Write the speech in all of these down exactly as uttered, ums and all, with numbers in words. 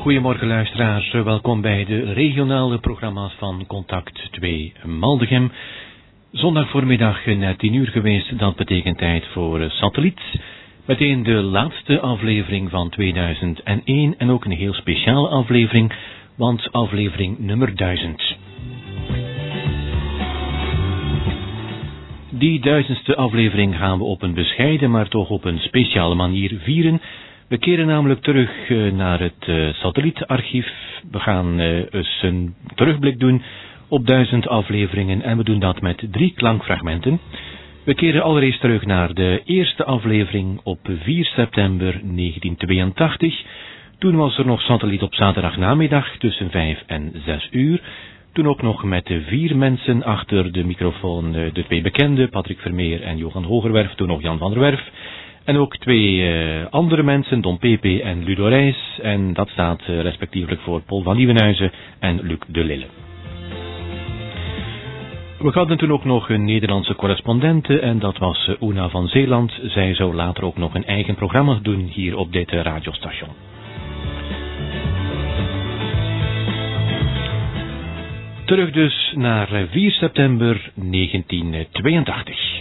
Goedemorgen luisteraars, welkom bij de regionale programma's van Contact twee Maldegem. Zondag voormiddag net tien uur geweest, dat betekent tijd voor Satelliet. Meteen de laatste aflevering van tweeduizend één en ook een heel speciale aflevering, want aflevering nummer duizend. Die duizendste aflevering gaan we op een bescheiden, maar toch op een speciale manier vieren. We keren namelijk terug uh, naar het uh, satellietarchief. We gaan uh, eens een terugblik doen op duizend afleveringen en we doen dat met drie klankfragmenten. We keren allereerst terug naar de eerste aflevering op vier september negentien tweeëntachtig. Toen was er nog satelliet op zaterdagnamiddag tussen vijf en zes uur. Toen ook nog met de vier mensen achter de microfoon, de twee bekenden, Patrick Vermeer en Johan Hogerwerf, toen nog Jan van der Werf. En ook twee uh, andere mensen, Don Pepe en Ludo Reis. En dat staat uh, respectievelijk voor Paul van Nieuwenhuizen en Luc de Lille. We hadden toen ook nog een Nederlandse correspondente en dat was uh, Una van Zeeland. Zij zou later ook nog een eigen programma doen hier op dit uh, radiostation. Terug dus naar vier september negentien tweeëntachtig.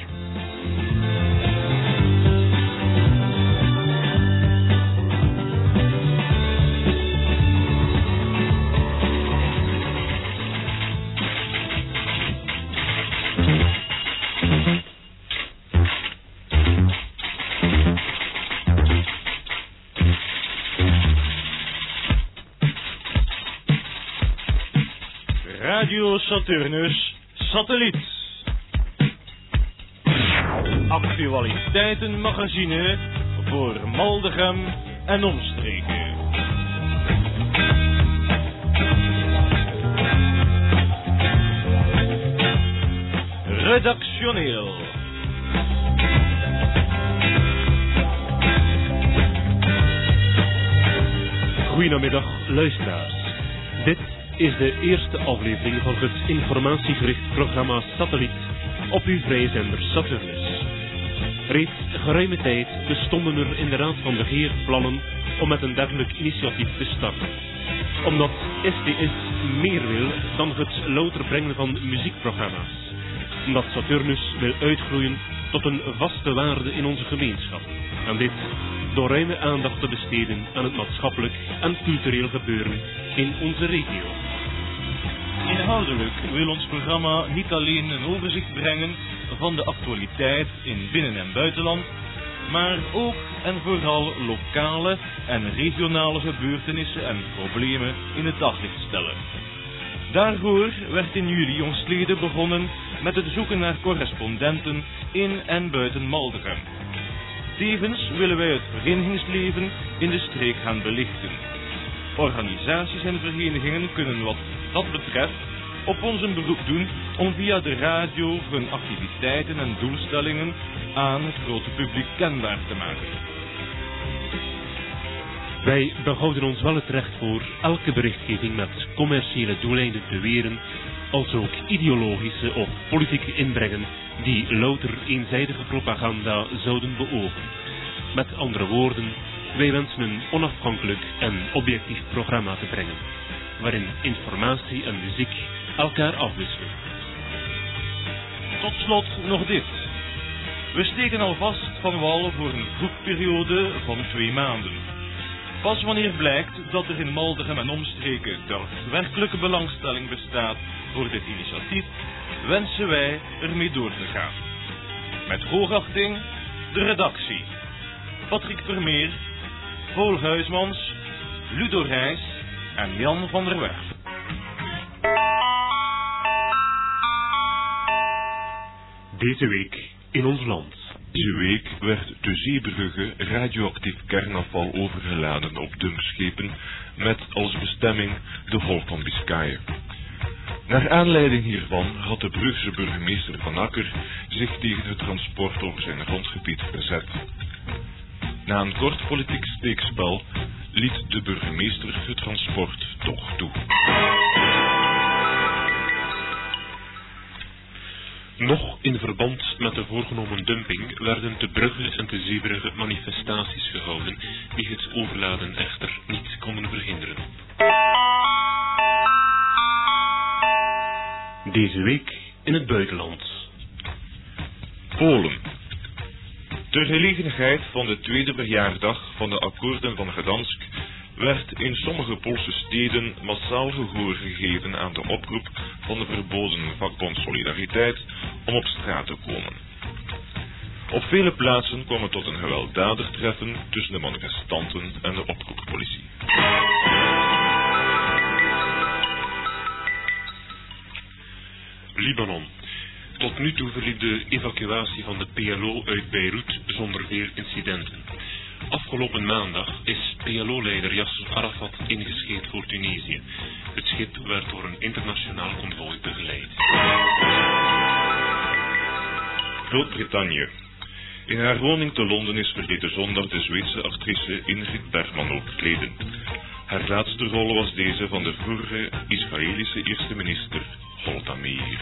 Radio Saturnus Satelliet. Actualiteitenmagazine voor Maldegem en omstreken. Redactioneel. Goedemiddag luisteraars. Dit is de eerste aflevering van het informatiegericht programma Satelliet op uw vrije zender Saturnus. Reeds geruime tijd bestonden er in de Raad van Beheer plannen om met een dergelijk initiatief te starten. Omdat S T S meer wil dan het louter brengen van muziekprogramma's. Omdat Saturnus wil uitgroeien tot een vaste waarde in onze gemeenschap. En dit door ruime aandacht te besteden aan het maatschappelijk en cultureel gebeuren in onze regio. Inhoudelijk wil ons programma niet alleen een overzicht brengen van de actualiteit in binnen- en buitenland, maar ook en vooral lokale en regionale gebeurtenissen en problemen in het daglicht stellen. Daarvoor werd in juli jongstleden begonnen met het zoeken naar correspondenten in en buiten Maldegem. Tevens willen wij het verenigingsleven in de streek gaan belichten. Organisaties en verenigingen kunnen wat dat betreft op ons een beroep doen om via de radio hun activiteiten en doelstellingen aan het grote publiek kenbaar te maken. Wij behouden ons wel het recht voor elke berichtgeving met commerciële doeleinden te weren, als ook ideologische of politieke inbrengen die louter eenzijdige propaganda zouden beogen. Met andere woorden, wij wensen een onafhankelijk en objectief programma te brengen, waarin informatie en muziek elkaar afwisselen. Tot slot nog dit. We steken alvast van wal voor een proefperiode van twee maanden. Pas wanneer blijkt dat er in Maldegem en omstreken daadwerkelijke belangstelling bestaat voor dit initiatief, wensen wij ermee door te gaan. Met hoogachting, de redactie. Patrick Vermeer, Paul Huismans, Ludo Reis en Jan van der Werf. Deze week in ons land. Deze week werd de Zeebrugge radioactief kernafval overgeladen op dumpschepen met als bestemming de Golf van Biscayen. Naar aanleiding hiervan had de Brugse burgemeester Van Akker zich tegen het transport over zijn grondgebied verzet. Na een kort politiek steekspel liet de burgemeester het transport toch toe. Nog in verband met de voorgenomen dumping werden te Brugge en te Zeebrugge manifestaties gehouden, die het overladen echter niet konden verhinderen. Deze week in het buitenland. Polen. Ter gelegenheid van de tweede verjaardag van de akkoorden van Gdansk werd in sommige Poolse steden massaal gehoor gegeven aan de oproep van de verboden vakbond Solidariteit om op straat te komen. Op vele plaatsen kwam het tot een gewelddadig treffen tussen de manifestanten en de oproeppolitie. Libanon. Tot nu toe verliep de evacuatie van de P L O uit Beirut zonder veel incidenten. Afgelopen maandag is P L O-leider Yasser Arafat ingescheept voor Tunesië. Het schip werd door een internationaal konvooi begeleid. Groot-Brittannië. In haar woning te Londen is verleden zondag de Zweedse actrice Ingrid Bergman overleden. Haar laatste rol was deze van de vroegere Israëlische eerste minister Golda Meir.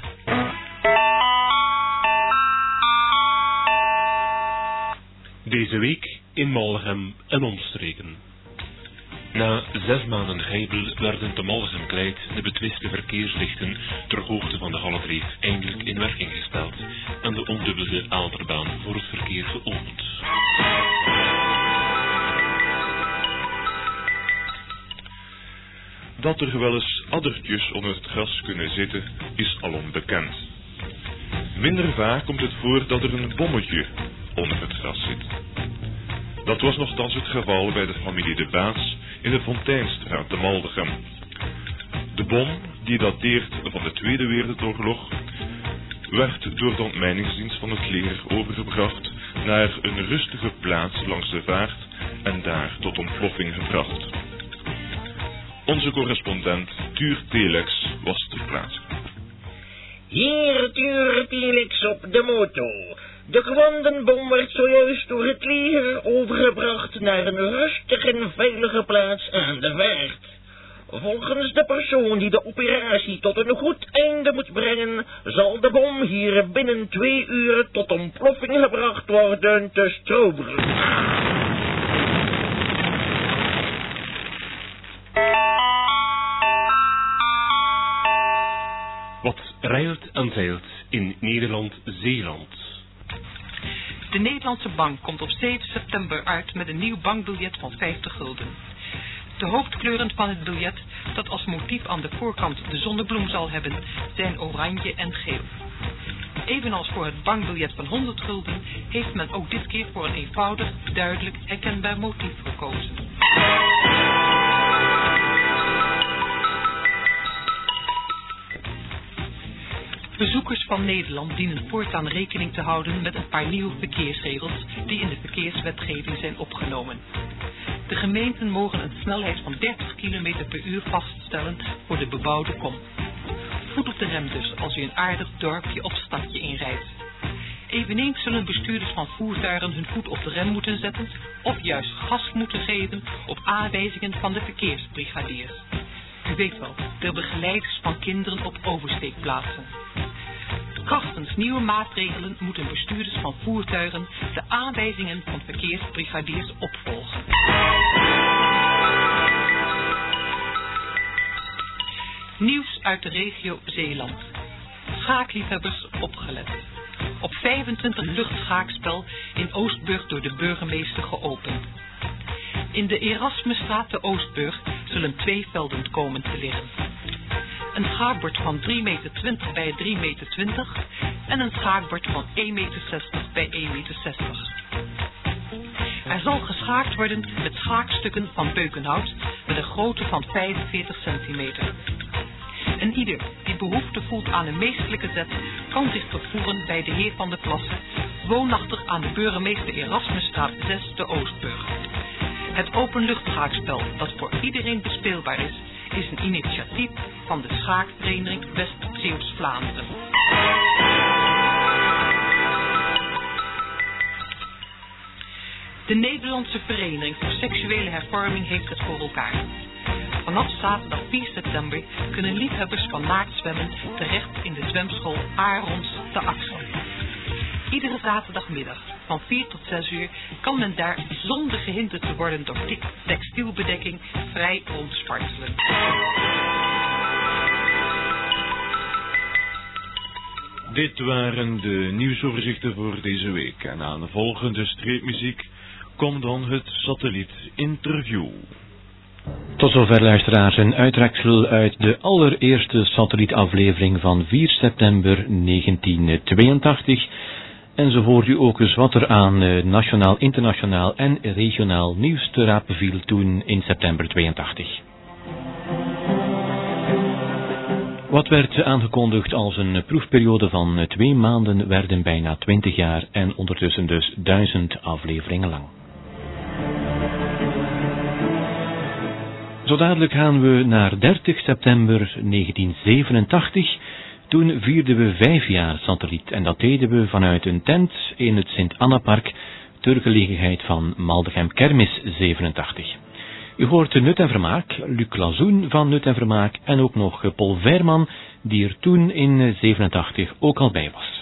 Deze week in Maldegem en omstreken. Na zes maanden geibel werden te Maldegem-Kleit de betwiste verkeerslichten ter hoogte van de Halledreef eindelijk in werking gesteld en de ondubbelde Aalterbaan voor het verkeer geopend. Dat er wel eens addertjes onder het gras kunnen zitten, is alom bekend. Minder vaak komt het voor dat er een bommetje onder het gras zit. Dat was nogthans het geval bij de familie De Baats in de Fonteinstraat te Maldegem. De bom, die dateert van de Tweede Wereldoorlog, werd door de ontmijningsdienst van het leger overgebracht naar een rustige plaats langs de vaart en daar tot ontploffing gebracht. Onze correspondent Tuur Telex was ter plaatse. Hier Tuur Telex op de motor. De gewondenbom werd zojuist door het leger overgebracht naar een rustige en veilige plaats aan de vaart. Volgens de persoon die de operatie tot een goed einde moet brengen, zal de bom hier binnen twee uur tot ontploffing gebracht worden te Stroobrug. Wat rijlt en zeilt in Nederland-Zeeland. De Nederlandse bank komt op zeven september uit met een nieuw bankbiljet van vijftig gulden. De hoofdkleuren van het biljet, dat als motief aan de voorkant de zonnebloem zal hebben, zijn oranje en geel. Evenals voor het bankbiljet van honderd gulden heeft men ook dit keer voor een eenvoudig, duidelijk, herkenbaar motief gekozen. Bezoekers van Nederland dienen voortaan rekening te houden met een paar nieuwe verkeersregels die in de verkeerswetgeving zijn opgenomen. De gemeenten mogen een snelheid van dertig kilometer per uur vaststellen voor de bebouwde kom. Voet op de rem dus als u een aardig dorpje of stadje inrijdt. Eveneens zullen bestuurders van voertuigen hun voet op de rem moeten zetten of juist gas moeten geven op aanwijzingen van de verkeersbrigadiers. U weet wel, de begeleiders van kinderen op oversteekplaatsen. Krachtens nieuwe maatregelen moeten bestuurders van voertuigen de aanwijzingen van verkeersbrigadiers opvolgen. Nieuws uit de regio Zeeland. Schaakliefhebbers opgelet. Op vijfentwintig luchtschaakspel in Oostburg door de burgemeester geopend. In de Erasmusstraat te Oostburg zullen twee velden komen te liggen. Een schaakbord van drie meter twintig bij drie meter twintig en een schaakbord van één meter zestig bij één meter zestig. Er zal geschaakt worden met schaakstukken van beukenhout met een grootte van vijfenveertig centimeter. En ieder die behoefte voelt aan een meesterlijke zet kan zich vervoeren bij de heer Van der Plassen, woonachtig aan de burgemeester Erasmusstraat zes te Oostburg. Het openluchtschaakspel, dat voor iedereen bespeelbaar is, is een initiatief van de schaakvereniging West-Zeeuws-Vlaanderen. De Nederlandse Vereniging voor Seksuele Hervorming heeft het voor elkaar. Vanaf zaterdag vier september kunnen liefhebbers van naaktzwemmen terecht in de zwemschool Arons te Axel. Iedere zaterdagmiddag van vier tot zes uur kan men daar zonder gehinderd te worden door textielbedekking vrij rondspartelen. Dit waren de nieuwsoverzichten voor deze week. En aan de volgende streepmuziek komt dan het satellietinterview. Tot zover, luisteraars, een uittreksel uit de allereerste satellietaflevering van vier september negentien tweeëntachtig. En zo hoort u ook eens wat er aan uh, nationaal, internationaal en regionaal nieuws te rapen viel toen in september tweeëntachtig. Wat werd aangekondigd als een proefperiode van twee maanden werden bijna twintig jaar en ondertussen dus duizend afleveringen lang. Zo dadelijk gaan we naar dertig september negentien zevenentachtig. Toen vierden we vijf jaar satelliet en dat deden we vanuit een tent in het Sint-Anna-park ter gelegenheid van Maldegem Kermis zevenentachtig. U hoort Nut en Vermaak, Luc Lazoen van Nut en Vermaak en ook nog Paul Veerman, die er toen in zevenentachtig ook al bij was.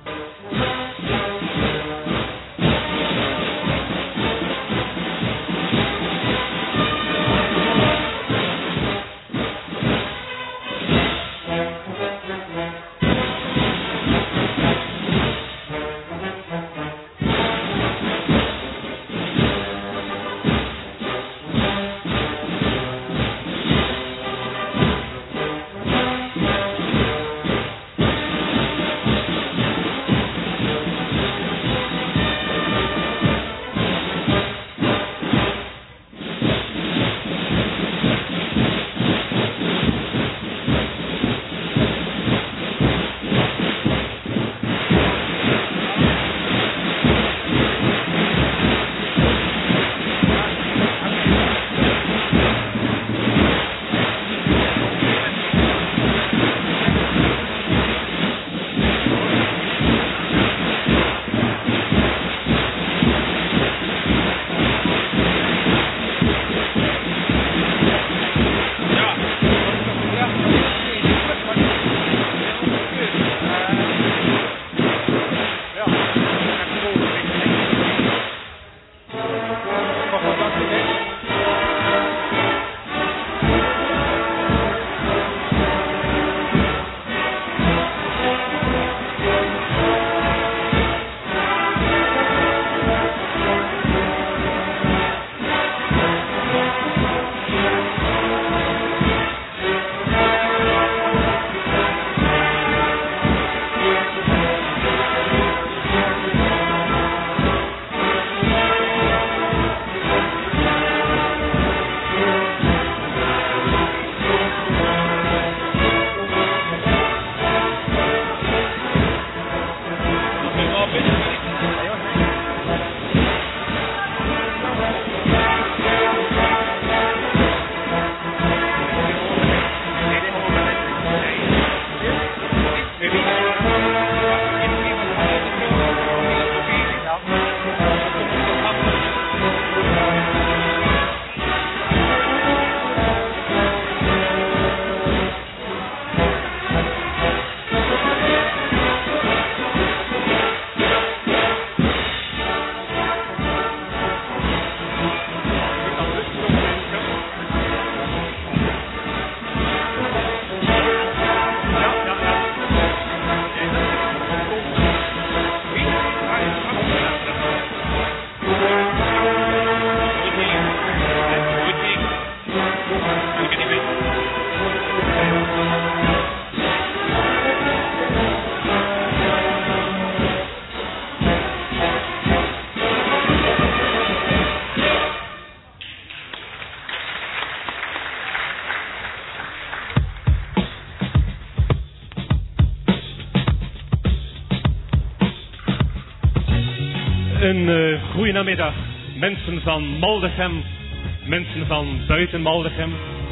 Een uh, goeiemiddag, mensen van Maldegem, mensen van buiten Maldegem.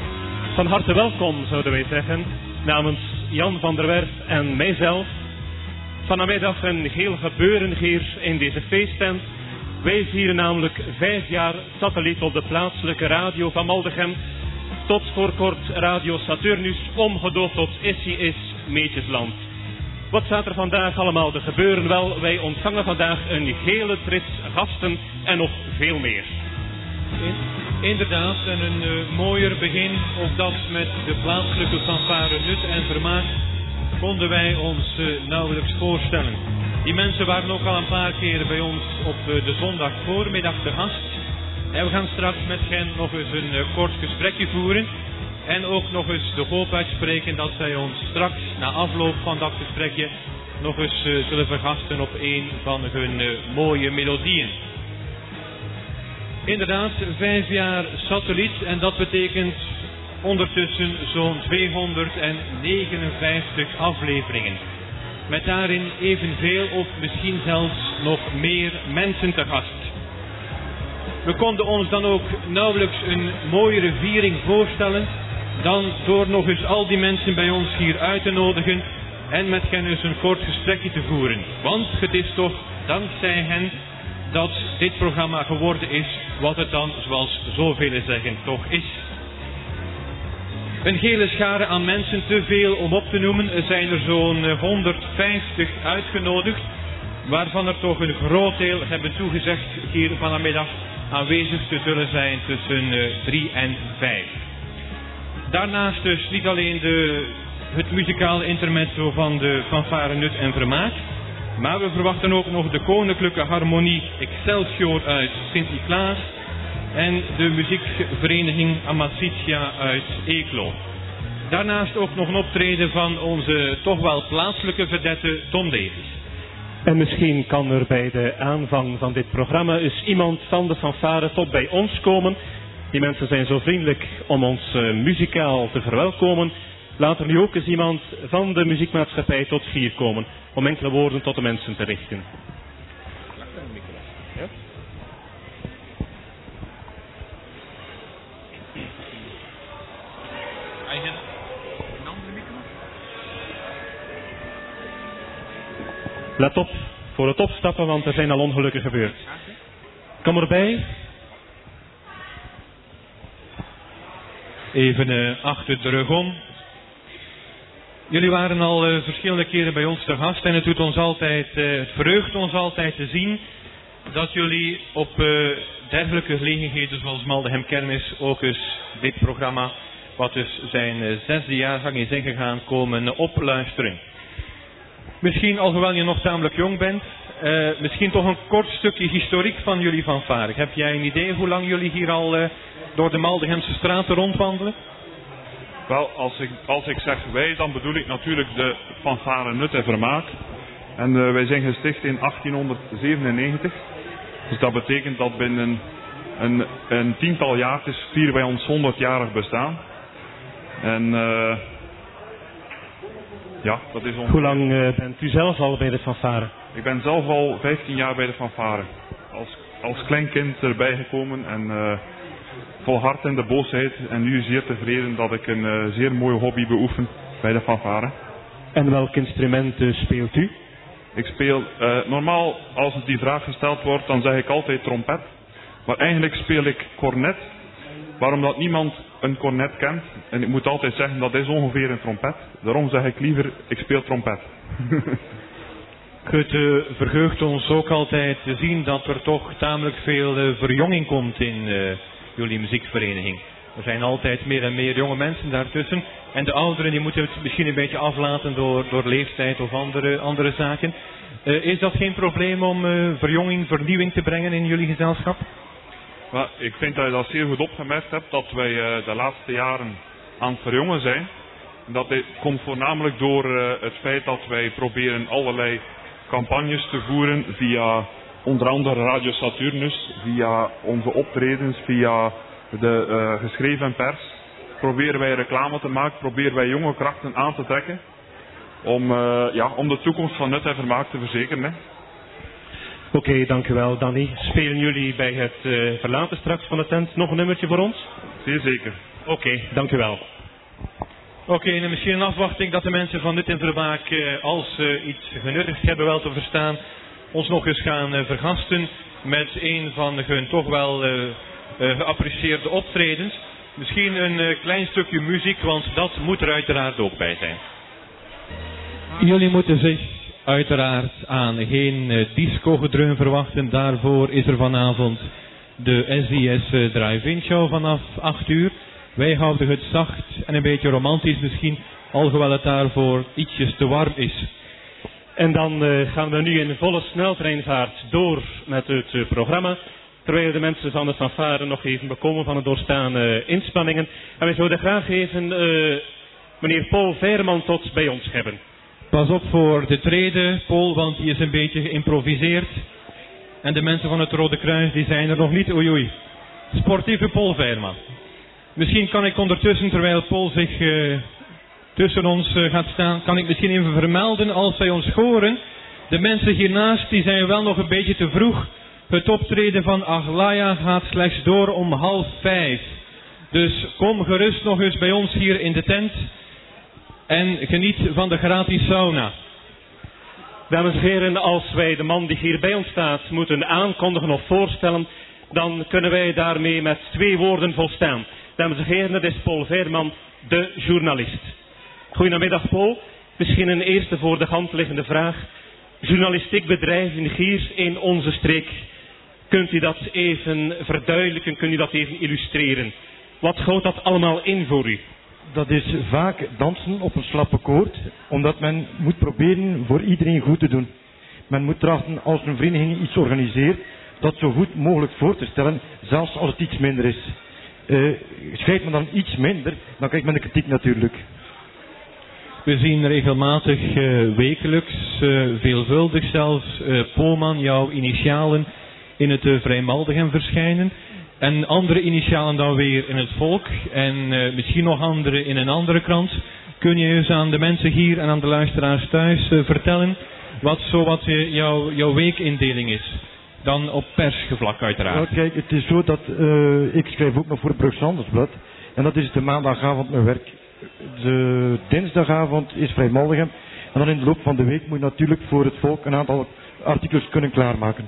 Van harte welkom, zouden wij zeggen, namens Jan van der Werf en mijzelf. Vanmiddag een heel gebeuren hier in deze feesttent. Wij vieren namelijk vijf jaar satelliet op de plaatselijke radio van Maldegem. Tot voor kort Radio Saturnus, omgedoopt tot S I S Meetjesland. Wat staat er vandaag allemaal te gebeuren? Wel, wij ontvangen vandaag een hele trits gasten en nog veel meer. In, inderdaad, en een uh, mooier begin, ook dat met de plaatselijke fanfare Nut en Vermaak. konden wij ons uh, nauwelijks voorstellen. Die mensen waren ook al een paar keren bij ons op uh, de zondag voormiddag te gast. En we gaan straks met hen nog eens een uh, kort gesprekje voeren. En ook nog eens de hoop uitspreken dat zij ons straks, na afloop van dat gesprekje, nog eens uh, zullen vergasten op een van hun uh, mooie melodieën. Inderdaad, vijf jaar satelliet en dat betekent ondertussen zo'n tweehonderdnegenenvijftig afleveringen. Met daarin evenveel of misschien zelfs nog meer mensen te gast. We konden ons dan ook nauwelijks een mooiere viering voorstellen dan door nog eens al die mensen bij ons hier uit te nodigen en met hen eens een kort gesprekje te voeren. Want het is toch dankzij hen dat dit programma geworden is wat het dan, zoals zoveel zeggen, toch is. Een hele schare aan mensen, te veel om op te noemen. Er zijn er zo'n honderdvijftig uitgenodigd, waarvan er toch een groot deel hebben toegezegd hier vanmiddag aanwezig te zullen zijn tussen drie en vijf. Daarnaast dus niet alleen de, het muzikale intermezzo van de fanfare Nut en Vermaak, maar we verwachten ook nog de Koninklijke Harmonie Excelsior uit Sint-Niklaas en de muziekvereniging Amicitia uit Eeklo. Daarnaast ook nog een optreden van onze toch wel plaatselijke vedette Tom Davies. En misschien kan er bij de aanvang van dit programma eens iemand van de fanfare tot bij ons komen. Die mensen zijn zo vriendelijk om ons uh, muzikaal te verwelkomen. Laat er nu ook eens iemand van de muziekmaatschappij tot hier komen om enkele woorden tot de mensen te richten. Ja? Let op voor het opstappen, want er zijn al ongelukken gebeurd. Kom erbij. Even uh, achter de rug om. Jullie waren al uh, verschillende keren bij ons te gast en het doet ons altijd, uh, het verheugt ons altijd te zien dat jullie op uh, dergelijke gelegenheden zoals Maldegem Kermis ook eens dit programma, wat dus zijn uh, zesde jaargang is ingegaan, komen uh, opluisteren. Misschien, alhoewel je nog tamelijk jong bent, uh, misschien toch een kort stukje historiek van jullie fanfare. Heb jij een idee hoe lang jullie hier al uh, door de Maldegemse straten rondwandelen? Wel, als ik, als ik zeg wij, dan bedoel ik natuurlijk de fanfare Nut en Vermaak. En uh, wij zijn gesticht in achttienhonderdzevenennegentig. Dus dat betekent dat binnen een, een tiental jaartjes vieren wij ons honderdjarig bestaan. En uh, ja, dat is ongeveer... Hoe lang uh, bent u zelf al bij de fanfare? Ik ben zelf al vijftien jaar bij de fanfare. Als, als klein kind erbij gekomen en uh, vol hart in de boosheid. En nu zeer tevreden dat ik een uh, zeer mooie hobby beoefen bij de fanfare. En welk instrument uh, speelt u? Ik speel, uh, normaal als die vraag gesteld wordt, dan zeg ik altijd trompet. Maar eigenlijk speel ik cornet. Waarom dat niemand een cornet kent. En ik moet altijd zeggen, dat is ongeveer een trompet. Daarom zeg ik liever, ik speel trompet. Het uh, verheugt ons ook altijd te zien dat er toch tamelijk veel uh, verjonging komt in uh, jullie muziekvereniging. Er zijn altijd meer en meer jonge mensen daartussen. En de ouderen die moeten het misschien een beetje aflaten door, door leeftijd of andere, andere zaken. Uh, is dat geen probleem om uh, verjonging, vernieuwing te brengen in jullie gezelschap? Maar ik vind dat je dat zeer goed opgemerkt hebt, dat wij uh, de laatste jaren aan het verjongen zijn. Dat dit komt voornamelijk door uh, het feit dat wij proberen allerlei campagnes te voeren via onder andere Radio Saturnus, via onze optredens, via de uh, geschreven pers. Proberen wij reclame te maken, proberen wij jonge krachten aan te trekken om, uh, ja, om de toekomst van Nut en Vermaak te verzekeren. Hè. Oké, okay, dank u wel, Danny. Spelen jullie bij het uh, verlaten straks van de tent nog een nummertje voor ons? Zeer zeker. Oké, okay, dank u wel. Oké, okay, en misschien in afwachting dat de mensen van Nut en Vermaak, uh, als ze uh, iets genuttigd hebben wel te verstaan, ons nog eens gaan uh, vergasten met een van hun toch wel uh, uh, geapprecieerde optredens. Misschien een uh, klein stukje muziek, want dat moet er uiteraard ook bij zijn. Jullie moeten zich uiteraard aan geen uh, disco-gedreun verwachten. Daarvoor is er vanavond de S D S uh, Drive-In Show vanaf acht uur. Wij houden het zacht en een beetje romantisch misschien. alhoewel het daarvoor ietsjes te warm is. En dan uh, gaan we nu in volle sneltreinvaart door met het uh, programma. Terwijl de mensen van de fanfare nog even bekomen van de doorstaande inspanningen. En wij zouden graag even uh, meneer Paul Veerman tot bij ons hebben. Pas op voor de trede, Paul, want die is een beetje geïmproviseerd. En de mensen van het Rode Kruis die zijn er nog niet, oei oei. Sportieve Paul Veerman. Misschien kan ik ondertussen, terwijl Paul zich uh, tussen ons uh, gaat staan, kan ik misschien even vermelden als zij ons horen. De mensen hiernaast die zijn wel nog een beetje te vroeg. Het optreden van Aglaya gaat slechts door om half vijf. Dus kom gerust nog eens bij ons hier in de tent. En geniet van de gratis sauna. Dames en heren, als wij de man die hier bij ons staat moeten aankondigen of voorstellen, dan kunnen wij daarmee met twee woorden volstaan. Dames en heren, dat is Paul Veerman, de journalist. Goedemiddag Paul. Misschien een eerste voor de hand liggende vraag. Journalistiek bedrijven hier in onze streek. Kunt u dat even verduidelijken, kunt u dat even illustreren? Wat houdt dat allemaal in voor u? Dat is vaak dansen op een slappe koord, omdat men moet proberen voor iedereen goed te doen. Men moet trachten als een vereniging iets organiseert, dat zo goed mogelijk voor te stellen, zelfs als het iets minder is. Uh, schrijft men dan iets minder, dan krijgt men de kritiek natuurlijk. We zien regelmatig uh, wekelijks, uh, veelvuldig zelfs, uh, Polman, jouw initialen in het uh, Vrijmaldegem verschijnen. En andere initialen dan weer in het Volk. En uh, misschien nog andere in een andere krant. Kun je eens aan de mensen hier en aan de luisteraars thuis uh, vertellen wat zo wat uh, jouw, jouw weekindeling is? Dan op persgevlak uiteraard. Nou, kijk, het is zo dat uh, ik schrijf ook nog voor het Brugse Handelsblad. En dat is de maandagavond mijn werk. De dinsdagavond is Vrijmaldegem. En dan in de loop van de week moet je natuurlijk voor het Volk een aantal artikels kunnen klaarmaken.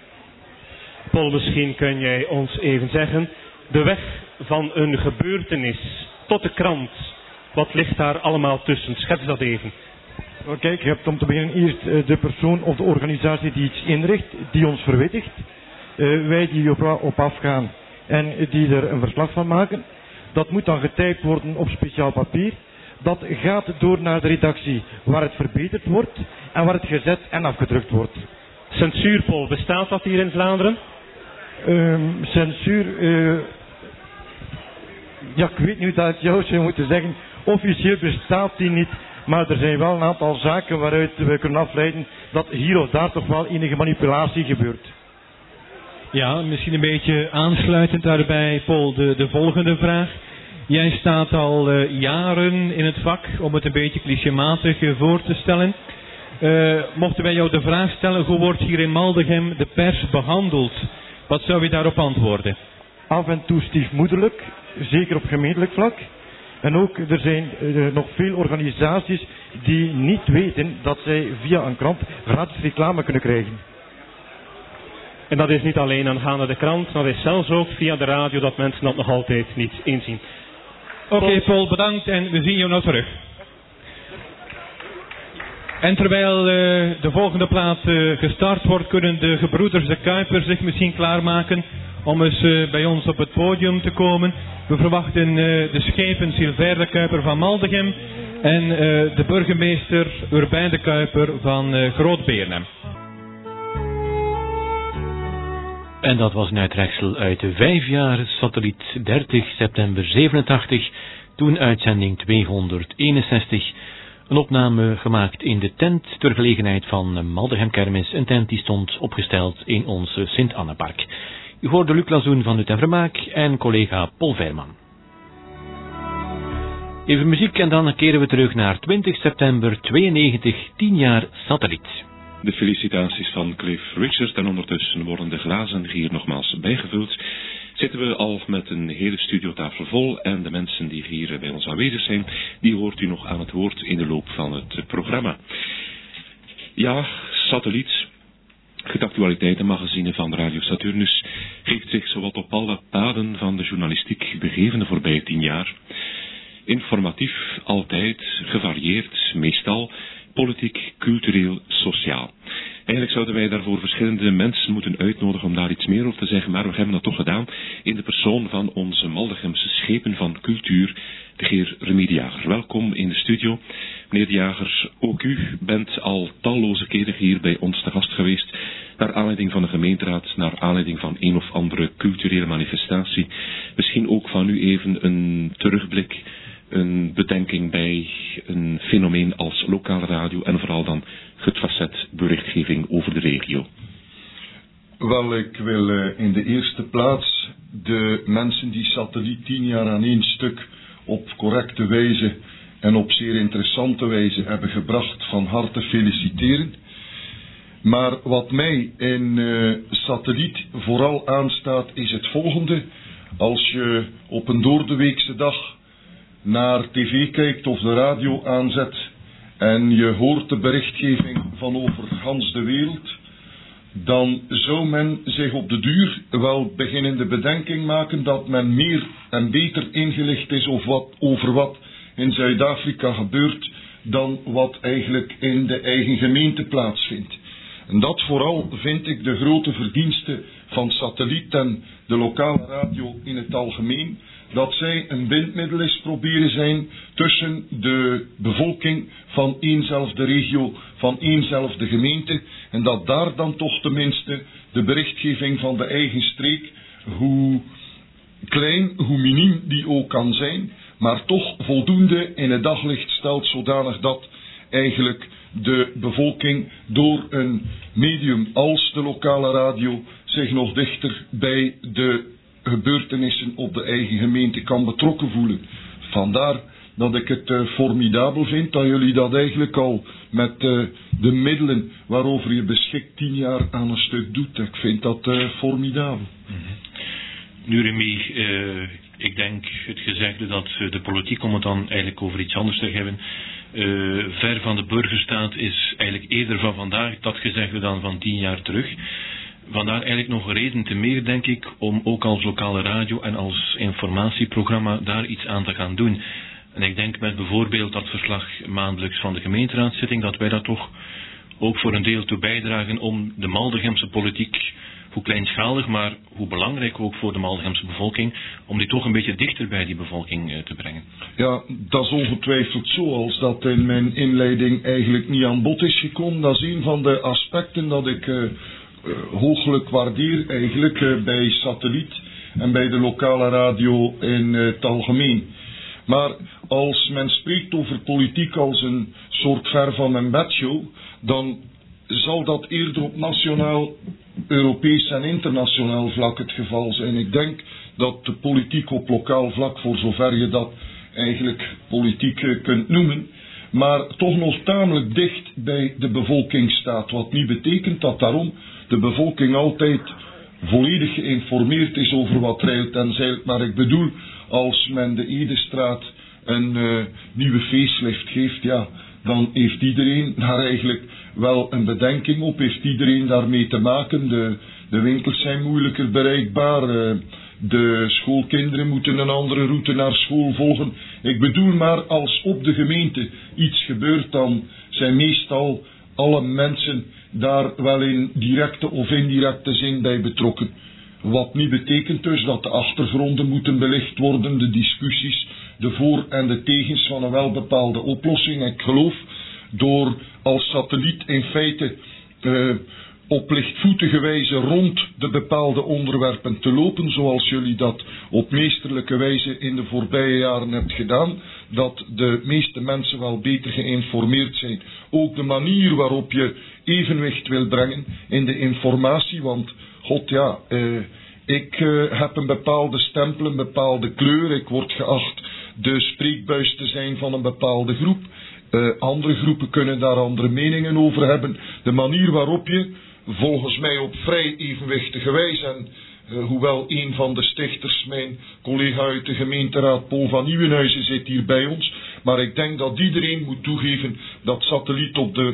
Paul, misschien kun jij ons even zeggen, de weg van een gebeurtenis tot de krant, wat ligt daar allemaal tussen? Schets dat even. Nou, kijk, je hebt om te beginnen eerst de persoon of de organisatie die iets inricht, die ons verwittigt. Uh, wij die op, op afgaan en die er een verslag van maken. Dat moet dan getypt worden op speciaal papier. Dat gaat door naar de redactie waar het verbeterd wordt en waar het gezet en afgedrukt wordt. Censuur, Paul, bestaat dat hier in Vlaanderen? Uh, censuur, uh, ja, ik weet niet hoe dat jou zou moeten zeggen. Officieel bestaat die niet, maar er zijn wel een aantal zaken waaruit we kunnen afleiden dat hier of daar toch wel enige manipulatie gebeurt. Ja, misschien een beetje aansluitend daarbij, Paul, de, de volgende vraag. Jij staat al uh, jaren in het vak, om het een beetje clichématig uh, voor te stellen. Uh, mochten wij jou de vraag stellen, hoe wordt hier in Maldegem de pers behandeld? Wat zou je daarop antwoorden? Af en toe stiefmoederlijk, zeker op gemeentelijk vlak. En ook, er zijn uh, nog veel organisaties die niet weten dat zij via een krant gratis reclame kunnen krijgen. En dat is niet alleen aangaande de krant, maar dat is zelfs ook via de radio dat mensen dat nog altijd niet inzien. Oké, okay, Paul, bedankt en we zien jou nou terug. En terwijl uh, de volgende plaat uh, gestart wordt, kunnen de gebroeders de Kuiper zich misschien klaarmaken om eens uh, bij ons op het podium te komen. We verwachten uh, de schepen Sylvain de Kuiper van Maldegem en uh, de burgemeester Urbain de Kuiper van uh, Groot-Beernem. En dat was een uitreksel uit de vijf jaar satelliet dertig september zevenentachtig, toen uitzending tweehonderdeenenzestig. Een opname gemaakt in de tent ter gelegenheid van Maldegem Kermis, een tent die stond opgesteld in ons Sint-Annepark. U hoorde Luc Lazoen van Nut en Vermaak en collega Paul Veerman. Even muziek en dan keren we terug naar twintig september tweeënnegentig, tien jaar satelliet. De felicitaties van Cliff Richard en ondertussen worden de glazen hier nogmaals bijgevuld. Zitten we al met een hele studiotafel vol en de mensen die hier bij ons aanwezig zijn, die hoort u nog aan het woord in de loop van het programma. Ja, satelliet, het actualiteitenmagazine van Radio Saturnus, heeft zich zowat op alle paden van de journalistiek begeven de voorbije tien jaar. Informatief, altijd, gevarieerd, meestal politiek, cultureel, sociaal. Eigenlijk zouden wij daarvoor verschillende mensen moeten uitnodigen om daar iets meer over te zeggen, maar we hebben dat toch gedaan in de persoon van onze Maldegemse schepen van cultuur, de heer Remy de Jager. Welkom in de studio. Meneer de Jager, ook u bent al talloze keren hier bij ons te gast geweest, naar aanleiding van de gemeenteraad, naar aanleiding van een of andere culturele manifestatie. Misschien ook van u even een terugblik, een bedenking bij een fenomeen als lokale radio en vooral dan het facet berichtgeving over de regio. Wel, ik wil uh, in de eerste plaats de mensen die Satelliet tien jaar aan één stuk op correcte wijze en op zeer interessante wijze hebben gebracht van harte feliciteren. Maar wat mij in uh, Satelliet vooral aanstaat is het volgende. Als je op een doordeweekse dag naar tv kijkt of de radio aanzet en je hoort de berichtgeving van over gans de wereld, dan zou men zich op de duur wel beginnen de bedenking maken dat men meer en beter ingelicht is over wat, over wat in Zuid-Afrika gebeurt dan wat eigenlijk in de eigen gemeente plaatsvindt. En dat vooral vind ik de grote verdienste van Satelliet en de lokale radio in het algemeen, dat zij een bindmiddel is proberen zijn tussen de bevolking van éénzelfde regio, van éénzelfde gemeente, en dat daar dan toch tenminste de berichtgeving van de eigen streek, hoe klein, hoe miniem die ook kan zijn, maar toch voldoende in het daglicht stelt, zodanig dat eigenlijk de bevolking door een medium als de lokale radio zich nog dichter bij de gebeurtenissen op de eigen gemeente kan betrokken voelen. Vandaar dat ik het uh, formidabel vind dat jullie dat eigenlijk al met uh, de middelen waarover je beschikt tien jaar aan een stuk doet. Ik vind dat uh, formidabel. Mm-hmm. Nu Remy, uh, ik denk het gezegde dat uh, de politiek, om het dan eigenlijk over iets anders te hebben, uh, ver van de burger staat, is eigenlijk eerder van vandaag dat gezegde dan van tien jaar terug. Vandaar eigenlijk nog een reden te meer, denk ik, om ook als lokale radio en als informatieprogramma daar iets aan te gaan doen. En ik denk met bijvoorbeeld dat verslag maandelijks van de gemeenteraadszitting, dat wij dat toch ook voor een deel toe bijdragen om de Maldegemse politiek, hoe kleinschalig, maar hoe belangrijk ook voor de Maldegemse bevolking, om die toch een beetje dichter bij die bevolking uh, te brengen. Ja, dat is ongetwijfeld zo, als dat in mijn inleiding eigenlijk niet aan bod is gekomen. Dat is een van de aspecten dat ik uh, Uh, hooglijk waardeer eigenlijk uh, bij Satelliet en bij de lokale radio in uh, het algemeen. Maar als men spreekt over politiek als een soort ver van een bedshow, dan zal dat eerder op nationaal, Europees en internationaal vlak het geval zijn. Ik denk dat de politiek op lokaal vlak, voor zover je dat eigenlijk politiek uh, kunt noemen, maar toch nog tamelijk dicht bij de bevolking staat. Wat niet betekent dat daarom de bevolking altijd volledig geïnformeerd is over wat rijlt en zeilt. Maar ik bedoel, als men de Edestraat een uh, nieuwe facelift geeft, ja, dan heeft iedereen daar eigenlijk wel een bedenking op. Heeft iedereen daarmee te maken. De, de winkels zijn moeilijker bereikbaar. Uh, de schoolkinderen moeten een andere route naar school volgen. Ik bedoel maar, als op de gemeente iets gebeurt, dan zijn meestal alle mensen daar wel in directe of indirecte zin bij betrokken. Wat niet betekent dus dat de achtergronden moeten belicht worden, de discussies, de voor- en de tegens van een welbepaalde oplossing. Ik geloof, door als Satelliet in feite uh, op lichtvoetige wijze rond de bepaalde onderwerpen te lopen, zoals jullie dat op meesterlijke wijze in de voorbije jaren hebt gedaan, dat de meeste mensen wel beter geïnformeerd zijn. Ook de manier waarop je evenwicht wil brengen in de informatie, want god ja, eh, ik uh, heb een bepaalde stempel, een bepaalde kleur, ik word geacht de spreekbuis te zijn van een bepaalde groep. Uh, andere groepen kunnen daar andere meningen over hebben. De manier waarop je, volgens mij op vrij evenwichtige wijze, en uh, hoewel een van de stichters, mijn collega uit de gemeenteraad Paul van Nieuwenhuizen, zit hier bij ons, maar ik denk dat iedereen moet toegeven dat Satelliet op de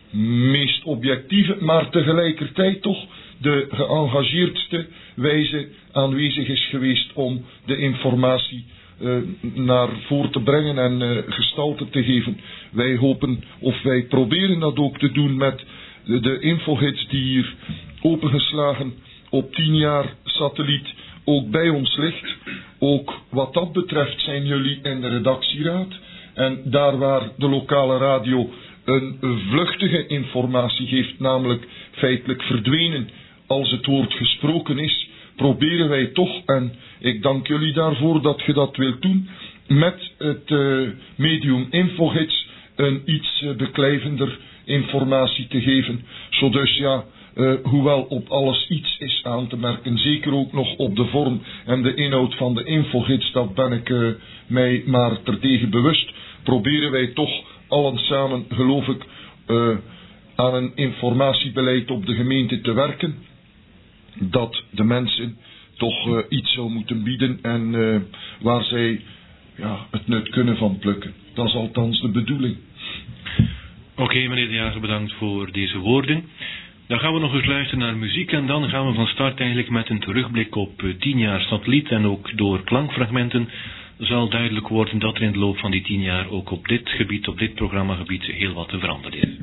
meest objectieve, maar tegelijkertijd toch de geëngageerdste wijze aanwezig is geweest om de informatie uh, naar voren te brengen en uh, gestalte te geven. Wij hopen, of wij proberen dat ook te doen met de, de infogids die hier opengeslagen op tien jaar satelliet ook bij ons ligt. Ook wat dat betreft zijn jullie in de redactieraad. En daar waar de lokale radio een vluchtige informatie geeft, namelijk feitelijk verdwenen als het woord gesproken is, proberen wij toch, en ik dank jullie daarvoor dat je dat wilt doen, met het uh, medium Infogids een iets uh, beklijvender informatie te geven. Zodat ja, uh, hoewel op alles iets is aan te merken, zeker ook nog op de vorm en de inhoud van de Infogids, dat ben ik uh, mij maar terdege bewust, proberen wij toch allen samen, geloof ik, uh, aan een informatiebeleid op de gemeente te werken, dat de mensen toch uh, iets zou moeten bieden en uh, waar zij ja, het nut kunnen van plukken. Dat is althans de bedoeling. Oké, okay, meneer De Jager, bedankt voor deze woorden. Dan gaan we nog eens luisteren naar muziek en dan gaan we van start eigenlijk met een terugblik op uh, tien jaar satelliet. En ook door klankfragmenten zal duidelijk worden dat er in de loop van die tien jaar ook op dit gebied, op dit programmagebied, heel wat te veranderen is.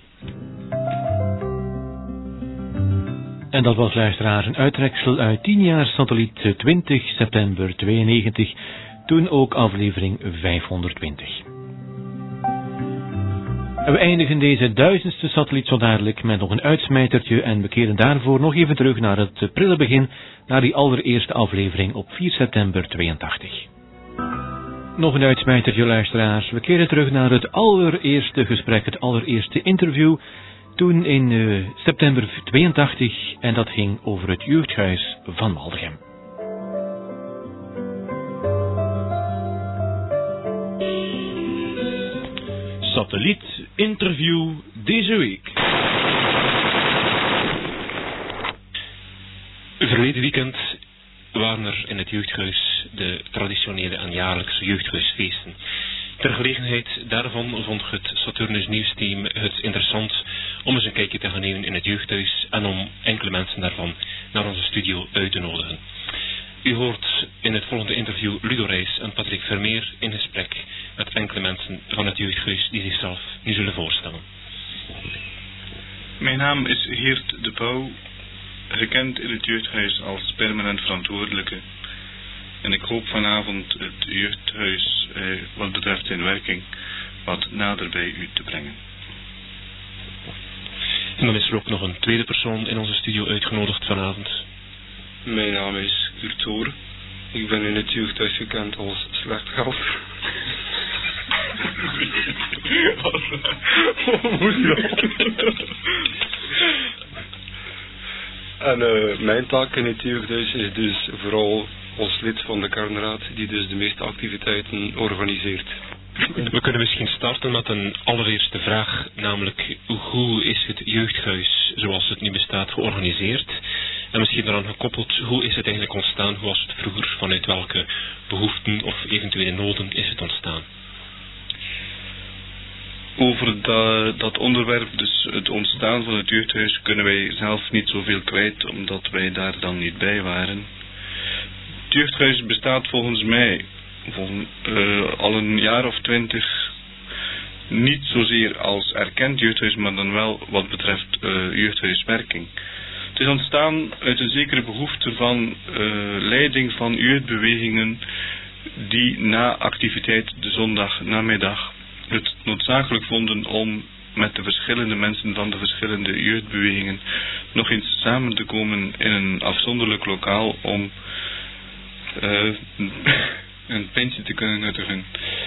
En dat was, luisteraars, een uittreksel uit tien jaar satelliet, twintig september tweeënnegentig, toen ook aflevering vijfhonderdtwintig. En we eindigen deze duizendste satelliet zo dadelijk met nog een uitsmijtertje en we keren daarvoor nog even terug naar het prille begin, naar die allereerste aflevering op vier september tweeëntachtig. Nog een uitsmijtertje, luisteraars. We keren terug naar het allereerste gesprek, het allereerste interview, toen in uh, september tweeëntachtig, en dat ging over het jeugdhuis van Maldegem. Satelliet interview deze week. Verleden weekend waren er in het jeugdhuis de traditionele en jaarlijkse jeugdhuisfeesten. Ter gelegenheid daarvan vond het Saturnus Nieuwsteam het interessant om eens een kijkje te gaan nemen in het jeugdhuis en om enkele mensen daarvan naar onze studio uit te nodigen. U hoort in het volgende interview Ludo Reis en Patrick Vermeer in gesprek met enkele mensen van het jeugdhuis die zichzelf nu zullen voorstellen. Mijn naam is Geert de Pauw, gekend in het jeugdhuis als permanent verantwoordelijke. En ik hoop vanavond het jeugdhuis, eh, wat betreft zijn werking, wat nader bij u te brengen. En dan is er ook nog een tweede persoon in onze studio uitgenodigd vanavond. Mijn naam is Kurt Hoor. Ik ben in het jeugdhuis gekend als slecht geld. Hoe moest dat? En uh, mijn taak in het jeugdhuis is dus vooral als lid van de kernraad die dus de meeste activiteiten organiseert. We kunnen misschien starten met een allereerste vraag, namelijk hoe is het jeugdhuis zoals het nu bestaat georganiseerd? En misschien daaraan gekoppeld, hoe is het eigenlijk ontstaan? Hoe was het vroeger? Vanuit welke behoeften of eventuele noden is het ontstaan? Over dat, dat onderwerp, dus het ontstaan van het jeugdhuis, kunnen wij zelf niet zoveel kwijt, omdat wij daar dan niet bij waren. Het jeugdhuis bestaat volgens mij volgens, uh, al een jaar of twintig, niet zozeer als erkend jeugdhuis, maar dan wel wat betreft uh, jeugdhuiswerking. Het is ontstaan uit een zekere behoefte van uh, leiding van jeugdbewegingen die na activiteit de zondagnamiddag het noodzakelijk vonden om met de verschillende mensen van de verschillende jeugdbewegingen nog eens samen te komen in een afzonderlijk lokaal om uh, een pintje te kunnen nuttigen.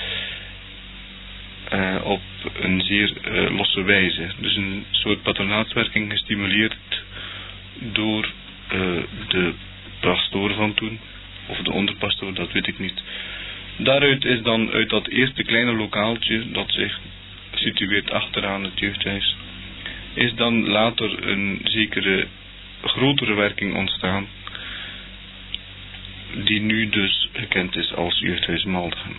Uh, op een zeer uh, losse wijze. Dus een soort patronaatswerking gestimuleerd door uh, de pastoor van toen, of de onderpastoor, dat weet ik niet. Daaruit is dan uit dat eerste kleine lokaaltje, dat zich situeert achteraan het jeugdhuis, is dan later een zekere grotere werking ontstaan, die nu dus gekend is als jeugdhuis Maldegem.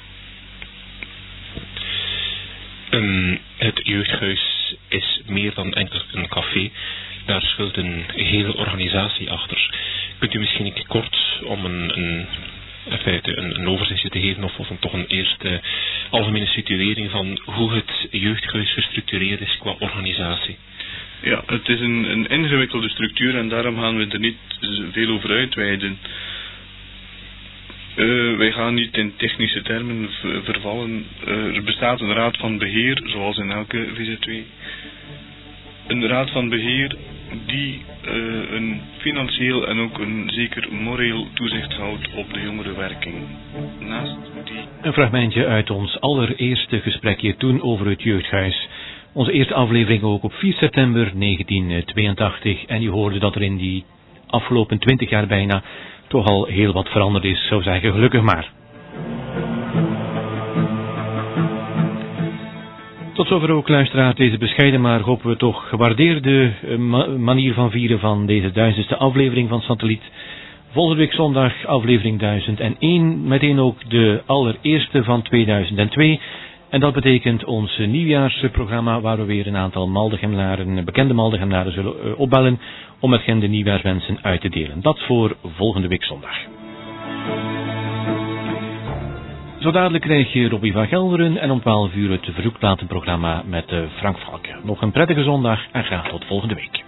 Um, het jeugdhuis is meer dan enkel een café. Daar schuilt een hele organisatie achter. Kunt u misschien een kort om een, een, in feite een, een overzichtje te geven of, of een, toch een eerste algemene situering van hoe het jeugdhuis gestructureerd is qua organisatie? Ja, het is een, een ingewikkelde structuur en daarom gaan we er niet veel over uitweiden. Uh, wij gaan niet in technische termen vervallen. Uh, er bestaat een raad van beheer, zoals in elke V Z W. Een raad van beheer die uh, een financieel en ook een zeker moreel toezicht houdt op de jongerenwerking. Naast die... Een fragmentje uit ons allereerste gesprek hier toen over het jeugdhuis. Onze eerste aflevering ook op vier september negentien tweeëntachtig. En je hoorde dat er in die afgelopen twintig jaar bijna toch al heel wat veranderd is, zou zeggen, gelukkig maar. Tot zover ook, luisteraar, deze bescheiden maar hopen we toch gewaardeerde manier van vieren van deze duizendste aflevering van Satelliet. Volgende week zondag aflevering duizend één, meteen ook de allereerste van tweeduizend twee. En dat betekent ons nieuwjaarsprogramma waar we weer een aantal Maldegenaren, bekende Maldegenaren zullen opbellen om met hen de nieuwjaarswensen uit te delen. Dat voor volgende week zondag. Zo dadelijk krijg je Robbie van Gelderen en om twaalf uur het verzoekplatenprogramma met Frank Valken. Nog een prettige zondag en graag tot volgende week.